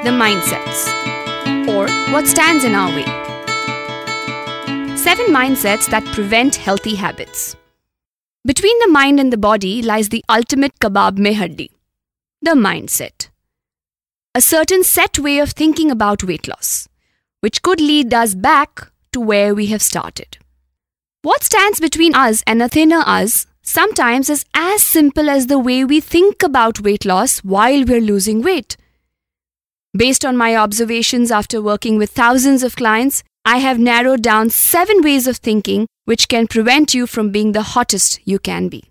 the mindsets, or what stands in our way. 7 mindsets that prevent healthy habits. Between the mind and the body lies the ultimate kebab mein haddi, the mindset. A certain set way of thinking about weight loss, which could lead us back to where we have started. What stands between us and a thinner us sometimes is as simple as the way we think about weight loss while we're losing weight. Based on my observations after working with thousands of clients, I have narrowed down 7 ways of thinking which can prevent you from being the hottest you can be.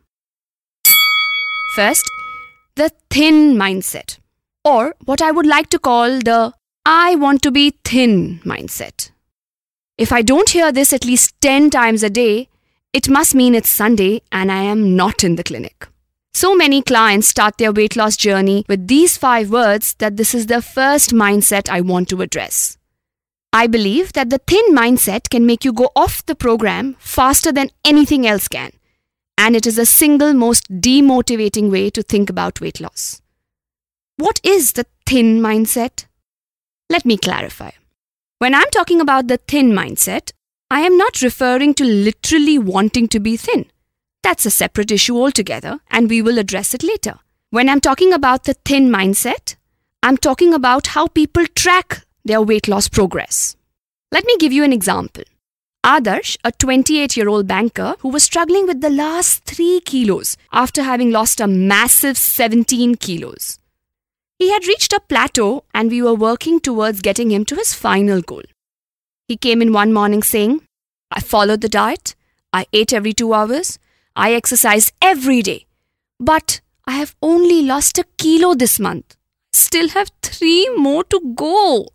First, the thin mindset, or what I would like to call the I want to be thin mindset. If I don't hear this at least 10 times a day, it must mean it's Sunday and I am not in the clinic. So many clients start their weight loss journey with these 5 words that this is the first mindset I want to address. I believe that the thin mindset can make you go off the program faster than anything else can, and it is the single most demotivating way to think about weight loss. What is the thin mindset? Let me clarify. When I'm talking about the thin mindset, I am not referring to literally wanting to be thin. That's a separate issue altogether, and we will address it later. When I'm talking about the thin mindset, I'm talking about how people track their weight loss progress. Let me give you an example. Adarsh, a 28-year-old banker who was struggling with the last 3 kilos after having lost a massive 17 kilos. He had reached a plateau and we were working towards getting him to his final goal. He came in one morning saying, I followed the diet, I ate every 2 hours, I exercised every day, but I have only lost a kilo this month. Still have 3 more to go.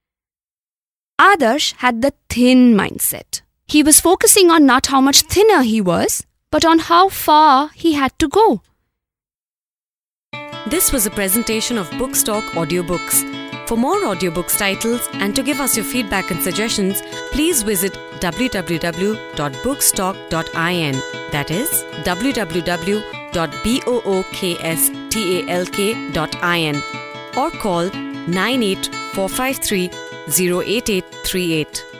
Adarsh had the thin mindset. He was focusing on not how much thinner he was, but on how far he had to go. This was a presentation of Bookstock Audiobooks. For more audiobooks titles and to give us your feedback and suggestions, please visit www.bookstock.in. That is www.bookstock.in, or call 98 453 08838.